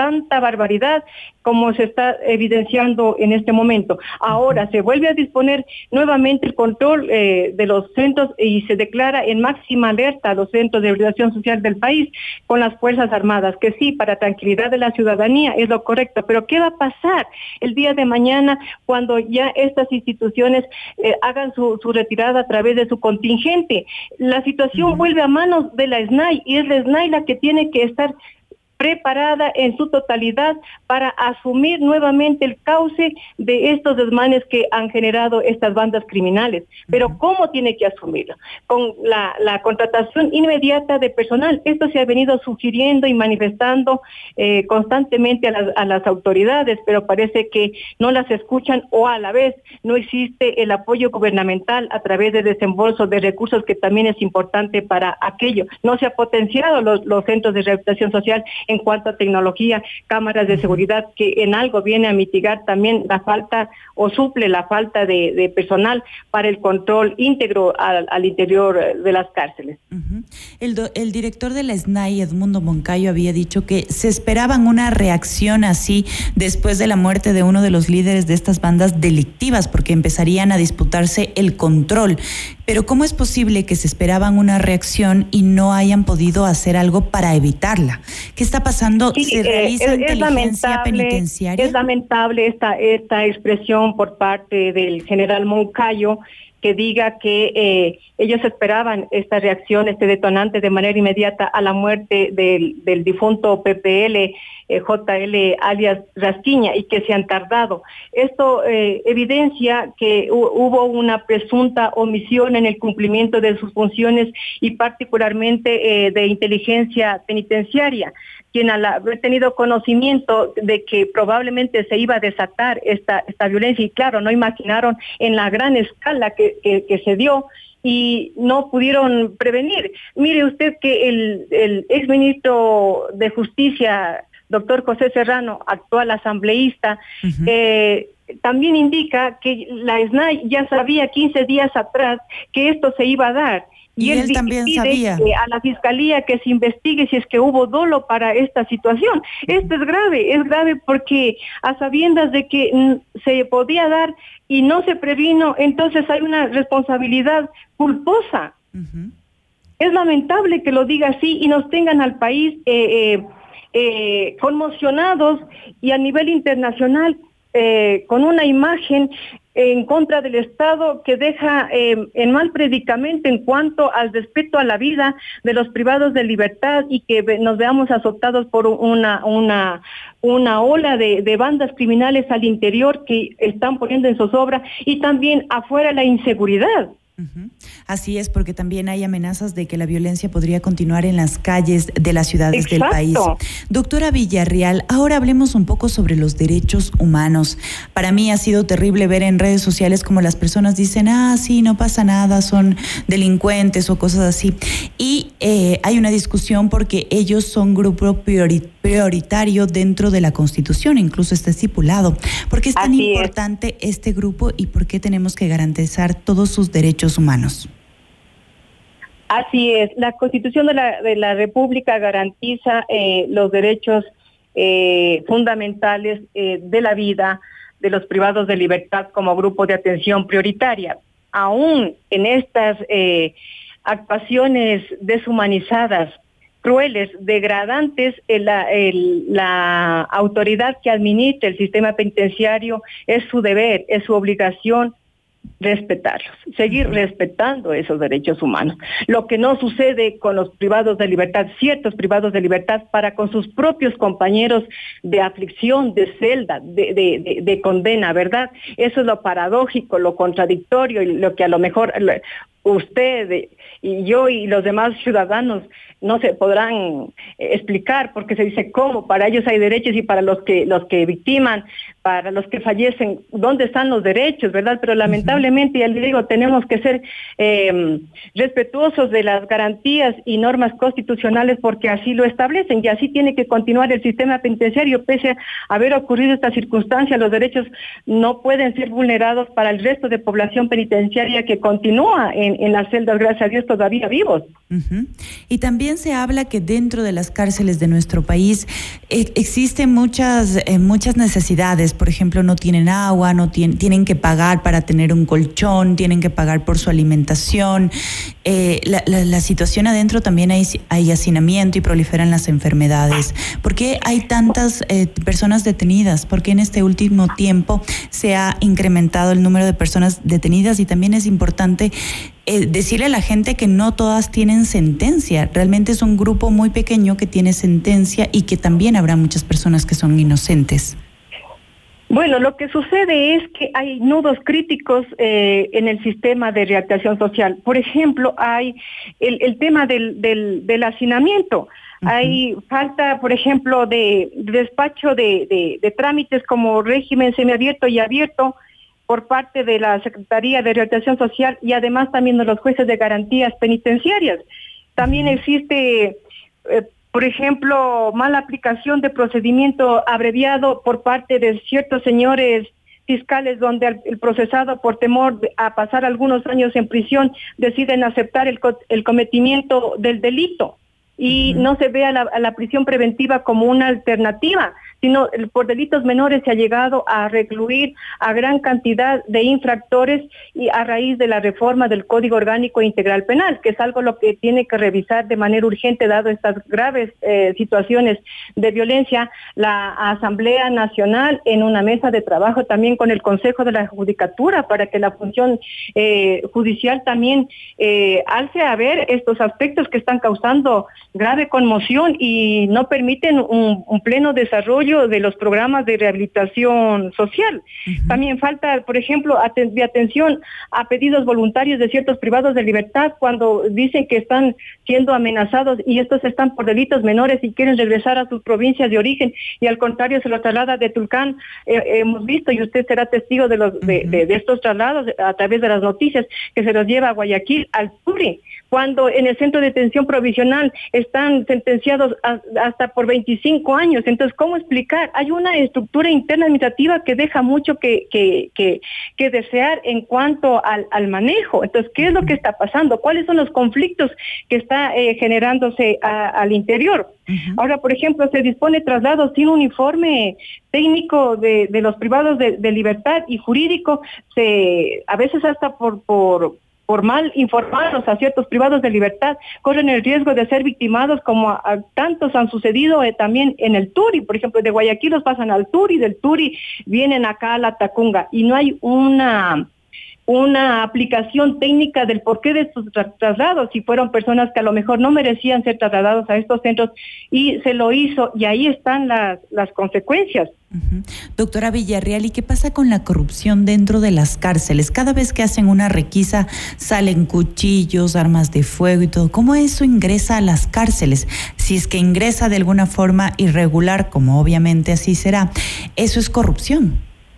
tanta barbaridad como se está evidenciando en este momento. Ahora se vuelve a disponer nuevamente el control eh, de los centros y se declara en máxima alerta a los centros de rehabilitación social del país con las Fuerzas Armadas, que sí, para tranquilidad de la ciudadanía es lo correcto, pero ¿qué va a pasar el día de mañana cuando ya estas instituciones eh, hagan su, su retirada a través de su contingente? La situación uh-huh. vuelve a manos de la S N A I y es la S N A I la que tiene que estar preparada en su totalidad para asumir nuevamente el cauce de estos desmanes que han generado estas bandas criminales. Pero ¿cómo tiene que asumirlo? Con la, la contratación inmediata de personal. Esto se ha venido sugiriendo y manifestando eh, constantemente a las, a las autoridades, pero parece que no las escuchan, o a la vez no existe el apoyo gubernamental a través de desembolso de recursos, que también es importante para aquello. No se ha potenciado los, los centros de rehabilitación social en cuanto a tecnología, cámaras de seguridad, que en algo viene a mitigar también la falta o suple la falta de, de personal para el control íntegro al, al interior de las cárceles.
Uh-huh. El, do, el director de la S N A I, Edmundo Moncayo, había dicho que se esperaban una reacción así después de la muerte de uno de los líderes de estas bandas delictivas, porque empezarían a disputarse el control. Pero ¿cómo es posible que se esperaban una reacción y no hayan podido hacer algo para evitarla? ¿Qué está pasando?
Sí,
¿Se realiza
eh, es,
inteligencia
es
penitenciaria?
Es lamentable esta, esta expresión por parte del general Moncayo, que diga que eh, ellos esperaban esta reacción, este detonante de manera inmediata a la muerte del, del difunto P P L, eh, J L alias Rasquiña, y que se han tardado. Esto eh, evidencia que hu- hubo una presunta omisión en el cumplimiento de sus funciones y particularmente eh, de inteligencia penitenciaria, quien al haber tenido conocimiento de que probablemente se iba a desatar esta, esta violencia, y claro, no imaginaron en la gran escala que, que, que se dio, y no pudieron prevenir. Mire usted que el, el exministro de Justicia, doctor José Serrano, actual asambleísta, uh-huh. eh, también indica que la S N A I ya sabía quince días atrás que esto se iba a dar.
Y, y él, él también sabía.
A la fiscalía que se investigue si es que hubo dolo para esta situación. Esto es grave, es grave porque a sabiendas de que mm, se podía dar y no se previno, entonces hay una responsabilidad culposa. Uh-huh. Es lamentable que lo diga así y nos tengan al país eh, eh, eh, conmocionados y a nivel internacional eh, con una imagen en contra del Estado que deja eh, en mal predicamento en cuanto al respeto a la vida de los privados de libertad, y que ve, nos veamos azotados por una una una ola de, de bandas criminales al interior que están poniendo en zozobra, y también afuera la inseguridad.
Uh-huh. Así es, porque también hay amenazas de que la violencia podría continuar en las calles de las ciudades Exacto. del país. Doctora Villarreal, ahora hablemos un poco sobre los derechos humanos. Para mí ha sido terrible ver en redes sociales como las personas dicen, ah, sí, no pasa nada, son delincuentes o cosas así. Y eh, hay una discusión porque ellos son grupo priori- prioritario dentro de la Constitución, incluso está estipulado. ¿Por qué es tan Así importante es. este grupo y por qué tenemos que garantizar todos sus derechos humanos?
Así es, la Constitución de la, de la República garantiza eh, los derechos eh, fundamentales eh, de la vida de los privados de libertad como grupo de atención prioritaria. Aún en estas eh, actuaciones deshumanizadas, crueles, degradantes, el, el, la autoridad que administra el sistema penitenciario es su deber, es su obligación respetarlos, seguir respetando esos derechos humanos. Lo que no sucede con los privados de libertad, ciertos privados de libertad para con sus propios compañeros de aflicción, de celda, de, de, de, de condena, ¿verdad? Eso es lo paradójico, lo contradictorio, y lo que a lo mejor usted y yo y los demás ciudadanos no se podrán explicar, porque se dice cómo, para ellos hay derechos y para los que los que victiman para los que fallecen, ¿dónde están los derechos, verdad? Pero lamentablemente, ya le digo, tenemos que ser eh, respetuosos de las garantías y normas constitucionales porque así lo establecen y así tiene que continuar el sistema penitenciario. Pese a haber ocurrido esta circunstancia, los derechos no pueden ser vulnerados para el resto de población penitenciaria que continúa en, en las celdas, gracias a Dios, todavía vivos.
Uh-huh. Y también se habla que dentro de las cárceles de nuestro país eh, existen muchas, eh, muchas necesidades. Por ejemplo, no tienen agua, no tienen, tienen que pagar para tener un colchón, tienen que pagar por su alimentación. Eh, la, la, la situación adentro también hay, hay hacinamiento y proliferan las enfermedades. ¿Por qué hay tantas eh, personas detenidas? ¿Por qué en este último tiempo se ha incrementado el número de personas detenidas? Y también es importante eh, decirle a la gente que no todas tienen sentencia. Realmente es un grupo muy pequeño que tiene sentencia y que también habrá muchas personas que son inocentes.
Bueno, lo que sucede es que hay nudos críticos eh, en el sistema de reactivación social. Por ejemplo, hay el, el tema del, del, del hacinamiento. Uh-huh. Hay falta, por ejemplo, de, de despacho de, de, de trámites como régimen semiabierto y abierto por parte de la Secretaría de Reactivación Social y además también de los jueces de garantías penitenciarias. También existe... Eh, Por ejemplo, mala aplicación de procedimiento abreviado por parte de ciertos señores fiscales donde el procesado, por temor a pasar algunos años en prisión, deciden aceptar el, el cometimiento del delito y uh-huh. no se ve a la, a la prisión preventiva como una alternativa, sino por delitos menores se ha llegado a recluir a gran cantidad de infractores y a raíz de la reforma del Código Orgánico Integral Penal, que es algo lo que tiene que revisar de manera urgente dado estas graves eh, situaciones de violencia la Asamblea Nacional en una mesa de trabajo también con el Consejo de la Judicatura para que la función eh, judicial también eh, alce a ver estos aspectos que están causando grave conmoción y no permiten un, un pleno desarrollo de los programas de rehabilitación social. Uh-huh. También falta, por ejemplo, aten- de atención a pedidos voluntarios de ciertos privados de libertad cuando dicen que están siendo amenazados y estos están por delitos menores y quieren regresar a sus provincias de origen y al contrario se los traslada de Tulcán. Eh, hemos visto y usted será testigo de, los, de, uh-huh. de, de estos traslados a través de las noticias que se los lleva a Guayaquil, al Turi, cuando en el centro de detención provisional están sentenciados a, hasta por veinticinco años. Entonces, ¿cómo explicar? Hay una estructura interna administrativa que deja mucho que, que, que, que desear en cuanto al, al manejo. Entonces, ¿qué es lo que está pasando? ¿Cuáles son los conflictos que está eh, generándose a, al interior? Uh-huh. Ahora, por ejemplo, se dispone traslados sin uniforme técnico de, de los privados de, de libertad y jurídico, se a veces hasta por... por por mal informados a ciertos privados de libertad, corren el riesgo de ser victimados como a, a tantos han sucedido eh, también en el Turi. Por ejemplo, de Guayaquil los pasan al Turi, del Turi vienen acá a la Tacunga y no hay una... una aplicación técnica del porqué de estos tra- traslados, si fueron personas que a lo mejor no merecían ser trasladados a estos centros y se lo hizo y ahí están las, las consecuencias.
Uh-huh. Doctora Villarreal, ¿y qué pasa con la corrupción dentro de las cárceles? Cada vez que hacen una requisa salen cuchillos, armas de fuego y todo. ¿Cómo eso ingresa a las cárceles? Si es que ingresa de alguna forma irregular, como obviamente así será, ¿eso es corrupción?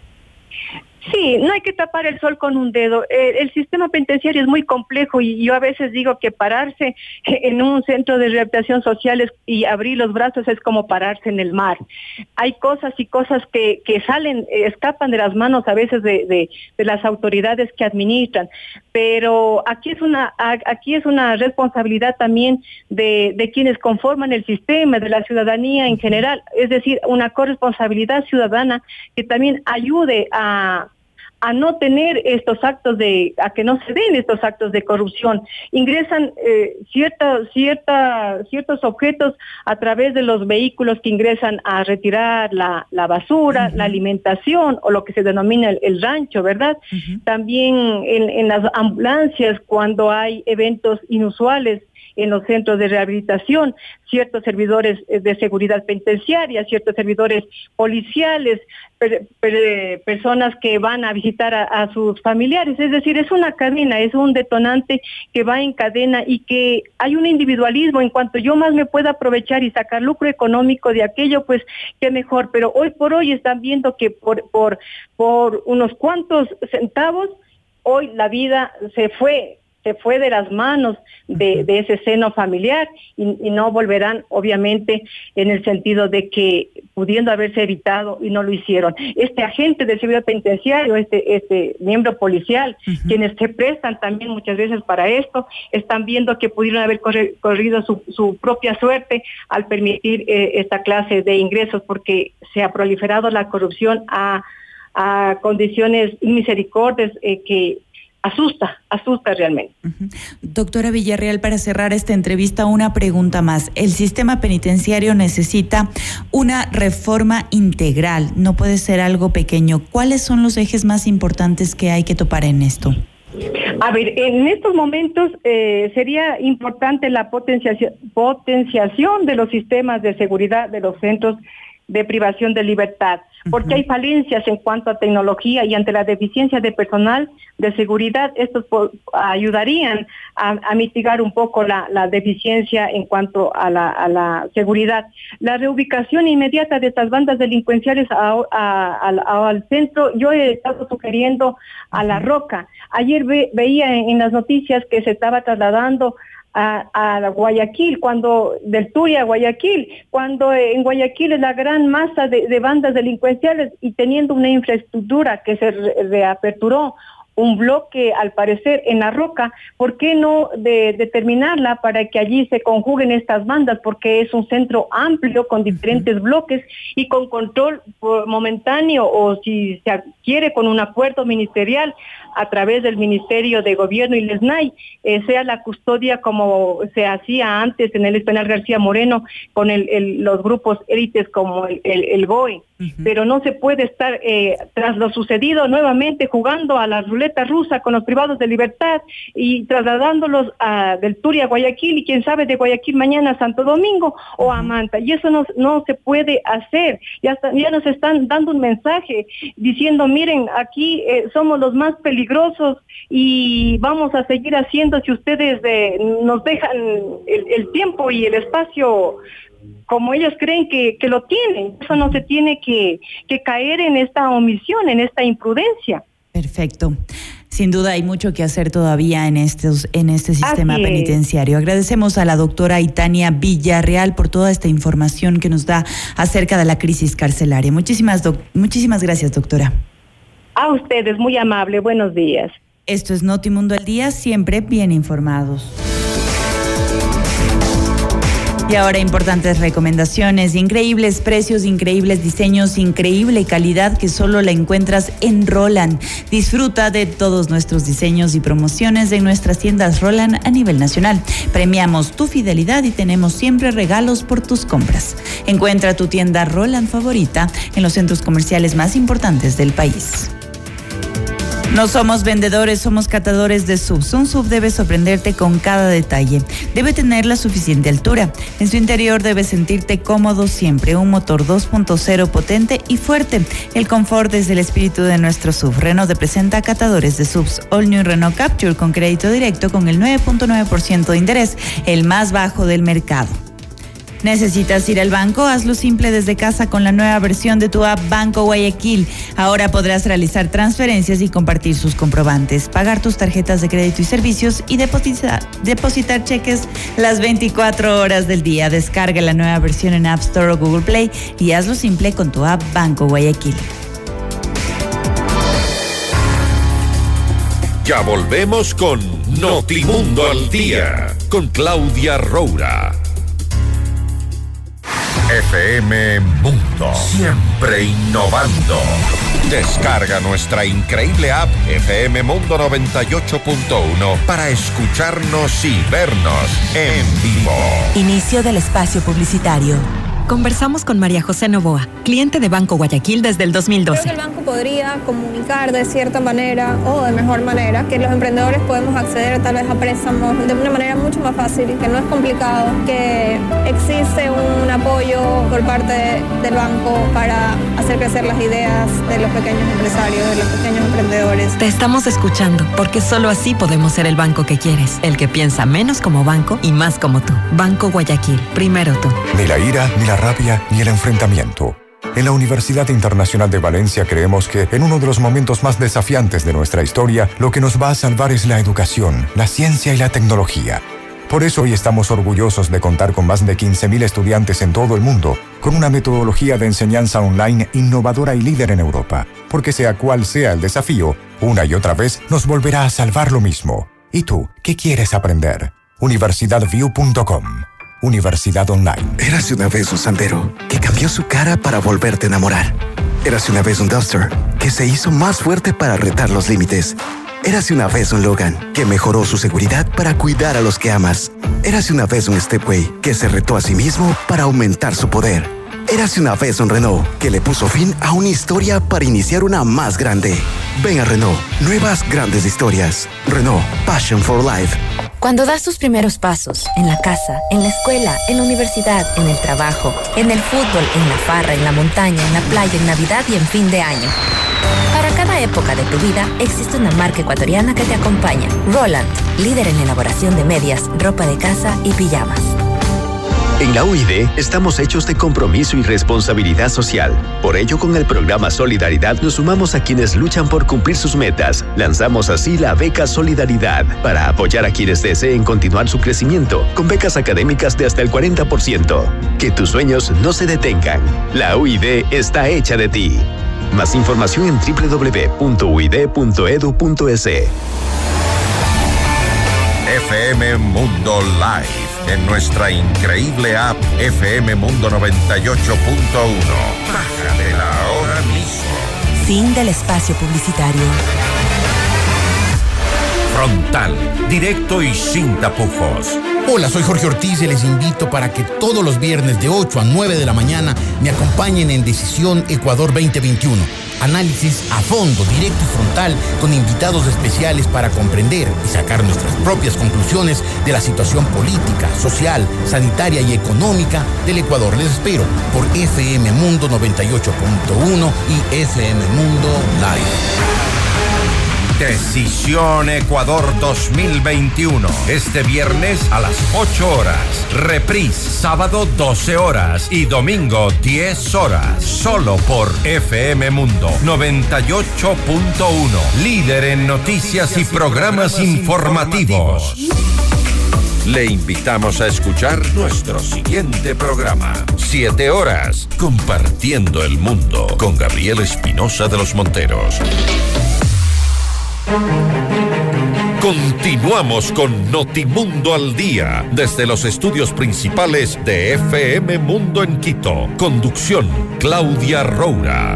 Sí, no hay que tapar el sol con un dedo. Eh, el sistema penitenciario es muy complejo y yo a veces digo que pararse en un centro de rehabilitación social es, y abrir los brazos es como pararse en el mar. Hay cosas y cosas que, que salen, eh, escapan de las manos a veces de, de, de las autoridades que administran, pero aquí es una aquí es una responsabilidad también de, de quienes conforman el sistema, de la ciudadanía en general, es decir, una corresponsabilidad ciudadana que también ayude a a no tener estos actos de, a que no se den estos actos de corrupción. Ingresan eh, cierta, cierta, ciertos objetos a través de los vehículos que ingresan a retirar la, la basura, uh-huh. la alimentación o lo que se denomina el, el rancho, ¿verdad? Uh-huh. También en, en las ambulancias cuando hay eventos inusuales en los centros de rehabilitación, ciertos servidores de seguridad penitenciaria, ciertos servidores policiales, per, per, personas que van a visitar a, a sus familiares. Es decir, es una cadena, es un detonante que va en cadena y que hay un individualismo. En cuanto yo más me pueda aprovechar y sacar lucro económico de aquello, pues qué mejor. Pero hoy por hoy están viendo que por, por, por unos cuantos centavos, hoy la vida se fue, se fue de las manos de, de ese seno familiar y, y no volverán, obviamente, en el sentido de que pudiendo haberse evitado y no lo hicieron. Este agente de seguridad penitenciario, este, este miembro policial, uh-huh. quienes se prestan también muchas veces para esto, están viendo que pudieron haber corre, corrido su, su propia suerte al permitir eh, esta clase de ingresos, porque se ha proliferado la corrupción a a condiciones inmisericordias eh, que asusta, asusta realmente.
Uh-huh. Doctora Villarreal, para cerrar esta entrevista, una pregunta más. El sistema penitenciario necesita una reforma integral, no puede ser algo pequeño. ¿Cuáles son los ejes más importantes que hay que topar en esto?
A ver, en estos momentos eh, sería importante la potenciación, potenciación de los sistemas de seguridad de los centros de privación de libertad, porque uh-huh. hay falencias en cuanto a tecnología y ante la deficiencia de personal de seguridad, estos po- ayudarían a, a mitigar un poco la, la deficiencia en cuanto a la, a la seguridad. La reubicación inmediata de estas bandas delincuenciales a, a, a, a, al centro, yo he estado sugiriendo a La Roca. Ayer ve, veía en, en las noticias que se estaba trasladando A, a Guayaquil, cuando del Turia a Guayaquil, cuando en Guayaquil es la gran masa de, de bandas delincuenciales y teniendo una infraestructura que se re, reaperturó, un bloque al parecer en La Roca, ¿por qué no de, determinarla para que allí se conjuguen estas bandas? Porque es un centro amplio con diferentes bloques y con control momentáneo o si se quiere con un acuerdo ministerial a través del Ministerio de Gobierno y el S N A I, eh, sea la custodia como se hacía antes en el penal García Moreno con el, el, los grupos élites como el, el, el G O E. Uh-huh. Pero no se puede estar eh, tras lo sucedido nuevamente jugando a la ruleta rusa con los privados de libertad y trasladándolos a, del Turia a Guayaquil y quién sabe de Guayaquil mañana a Santo Domingo o a Manta. Y eso no, no se puede hacer. Ya, está, ya nos están dando un mensaje diciendo, miren, aquí eh, somos los más peligrosos y vamos a seguir haciendo si ustedes eh, nos dejan el, el tiempo y el espacio como ellos creen que, que lo tienen. Eso no se tiene que, que caer en esta omisión, en esta imprudencia.
Perfecto. Sin duda hay mucho que hacer todavía en estos, en este sistema
Así
penitenciario.
Es.
Agradecemos a la doctora Itania Villarreal por toda esta información que nos da acerca de la crisis carcelaria. Muchísimas, doc- muchísimas gracias, doctora.
A ustedes, muy amable. Buenos días.
Esto es Notimundo al Día, siempre bien informados. Y ahora importantes recomendaciones, increíbles precios, increíbles diseños, increíble calidad que solo la encuentras en Roland. Disfruta de todos nuestros diseños y promociones en nuestras tiendas Roland a nivel nacional. Premiamos tu fidelidad y tenemos siempre regalos por tus compras. Encuentra tu tienda Roland favorita en los centros comerciales más importantes del país. No somos vendedores, somos catadores de subs. Un sub debe sorprenderte con cada detalle. Debe tener la suficiente altura. En su interior debes sentirte cómodo siempre. Un motor dos punto cero potente y fuerte. El confort es el espíritu de nuestro sub. Renault te presenta catadores de subs. All New Renault Capture con crédito directo con el nueve punto nueve por ciento de interés, el más bajo del mercado. ¿Necesitas ir al banco? Hazlo simple desde casa con la nueva versión de tu app Banco Guayaquil. Ahora podrás realizar transferencias y compartir sus comprobantes, pagar tus tarjetas de crédito y servicios y depositar, depositar cheques las veinticuatro horas del día. Descarga la nueva versión en App Store o Google Play y hazlo simple con tu app Banco Guayaquil.
Ya volvemos con Notimundo al Día, con Claudia Roura. F M Mundo, siempre innovando. Descarga nuestra increíble app F M Mundo noventa y ocho punto uno para escucharnos y vernos en vivo.
Inicio del espacio publicitario.
Conversamos con María José Novoa, cliente de Banco Guayaquil desde el dos mil doce.
Creo que el banco podría comunicar de cierta manera o de mejor manera que los emprendedores podemos acceder tal vez a préstamos de una manera mucho más fácil, que no es complicado, que existe un apoyo por parte del banco para hacer crecer las ideas de los pequeños empresarios, de los pequeños emprendedores.
Te estamos escuchando porque solo así podemos ser el banco que quieres, el que piensa menos como banco y más como tú. Banco Guayaquil, primero tú.
Ni la ira, ni la rabia, ni el enfrentamiento. En la Universidad Internacional de Valencia creemos que en uno de los momentos más desafiantes de nuestra historia, lo que nos va a salvar es la educación, la ciencia y la tecnología. Por eso hoy estamos orgullosos de contar con más de quince mil estudiantes en todo el mundo, con una metodología de enseñanza online innovadora y líder en Europa. Porque sea cual sea el desafío, una y otra vez nos volverá a salvar lo mismo. ¿Y tú, qué quieres aprender? universidad view punto com. Universidad Online.
Érase una vez un Sandero que cambió su cara para volverte a enamorar. Érase una vez un Duster que se hizo más fuerte para retar los límites. Érase una vez un Logan que mejoró su seguridad para cuidar a los que amas. Érase una vez un Stepway que se retó a sí mismo para aumentar su poder. Érase una vez un Renault que le puso fin a una historia para iniciar una más grande. Ven a Renault, nuevas grandes historias. Renault, Passion for Life.
Cuando das tus primeros pasos, en la casa, en la escuela, en la universidad, en el trabajo, en el fútbol, en la farra, en la montaña, en la playa, en Navidad y en fin de año. Para cada época de tu vida, existe una marca ecuatoriana que te acompaña. Roland, líder en elaboración de medias, ropa de casa y pijamas.
En la U I D estamos hechos de compromiso y responsabilidad social. Por ello, con el programa Solidaridad nos sumamos a quienes luchan por cumplir sus metas. Lanzamos así la beca Solidaridad para apoyar a quienes deseen continuar su crecimiento con becas académicas de hasta el cuarenta por ciento. Que tus sueños no se detengan. La U I D está hecha de ti. Más información en doble u doble u doble u punto u i d punto e d u punto e s.
F M Mundo Live. En nuestra increíble app F M Mundo noventa y ocho punto uno. Bájatela ahora mismo.
Fin del espacio publicitario.
Frontal, directo y sin tapujos.
Hola, soy Jorge Ortiz y les invito para que todos los viernes de ocho a nueve de la mañana me acompañen en Decisión Ecuador veinte veintiuno. Análisis a fondo, directo y frontal, con invitados especiales para comprender y sacar nuestras propias conclusiones de la situación política, social, sanitaria y económica del Ecuador. Les espero por F M Mundo noventa y ocho punto uno y F M Mundo Live.
Decisión Ecuador dos mil veintiuno. Este viernes a las ocho horas. Reprise sábado doce horas y domingo diez horas. Solo por F M Mundo noventa y ocho punto uno. Líder en noticias y programas informativos. Le invitamos a escuchar nuestro siguiente programa. Siete horas. Compartiendo el mundo. Con Gabriel Espinosa de los Monteros. Continuamos con Notimundo al Día, desde los estudios principales de F M Mundo en Quito. Conducción, Claudia Roura.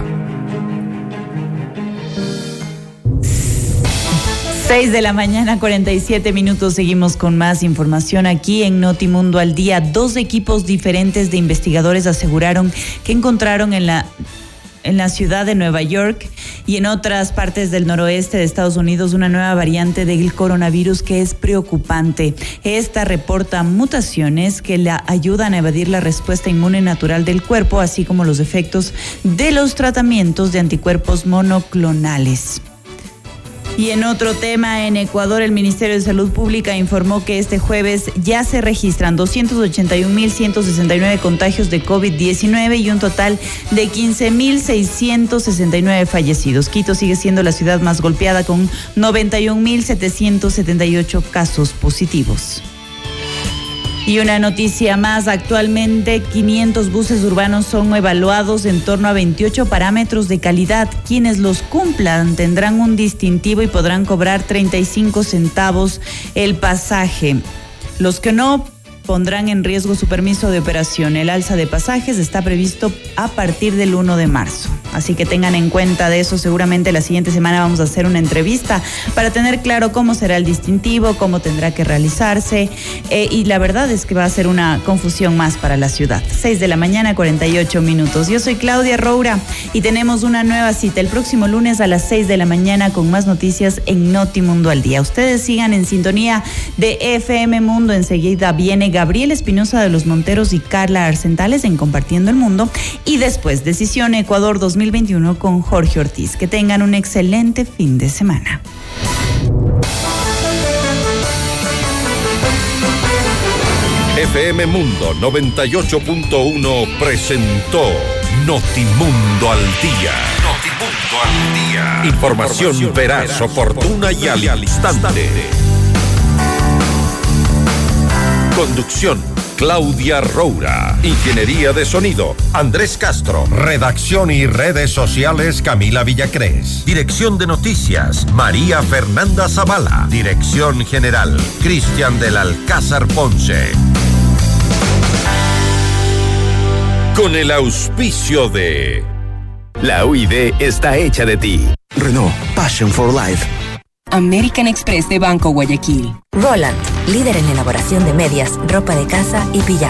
seis de la mañana, cuarenta y siete minutos. Seguimos con más información aquí en Notimundo al Día. Dos equipos diferentes de investigadores aseguraron que encontraron en la en la ciudad de Nueva York y en otras partes del noroeste de Estados Unidos una nueva variante del coronavirus que es preocupante. Esta reporta mutaciones que la ayudan a evadir la respuesta inmune natural del cuerpo, así como los efectos de los tratamientos de anticuerpos monoclonales. Y en otro tema, en Ecuador, el Ministerio de Salud Pública informó que este jueves ya se registran doscientos ochenta y un mil ciento sesenta y nueve contagios de COVID diecinueve y un total de quince mil seiscientos sesenta y nueve fallecidos. Quito sigue siendo la ciudad más golpeada con noventa y un mil setecientos setenta y ocho casos positivos. Y una noticia más, actualmente quinientos buses urbanos son evaluados en torno a veintiocho parámetros de calidad. Quienes los cumplan tendrán un distintivo y podrán cobrar treinta y cinco centavos el pasaje. Los que no pondrán en riesgo su permiso de operación. El alza de pasajes está previsto a partir del uno de marzo. Así que tengan en cuenta de eso. Seguramente la siguiente semana vamos a hacer una entrevista para tener claro cómo será el distintivo, cómo tendrá que realizarse. Eh, y la verdad es que va a ser una confusión más para la ciudad. seis de la mañana, cuarenta y ocho minutos. Yo soy Claudia Roura y tenemos una nueva cita el próximo lunes a las seis de la mañana con más noticias en Notimundo al Día. Ustedes sigan en sintonía de F M Mundo. Enseguida viene Gabriel Espinosa de los Monteros y Carla Arcentales en Compartiendo el Mundo. Y después, Decisión Ecuador dos mil veintiuno con Jorge Ortiz. Que tengan un excelente fin de semana.
F M Mundo noventa y ocho punto uno presentó Notimundo al Día. Notimundo al Día. Información, Información veraz, veraz, oportuna y al, y al instante. Conducción: Claudia Roura. Ingeniería de sonido: Andrés Castro. Redacción y redes sociales: Camila Villacrés. Dirección de noticias: María Fernanda Zavala. Dirección general: Cristian del Alcázar Ponce. Con el auspicio de...
La U I D está hecha de ti.
Renault, Passion for Life.
American Express de Banco Guayaquil.
Roland, líder en elaboración de medias, ropa de casa y pijamas.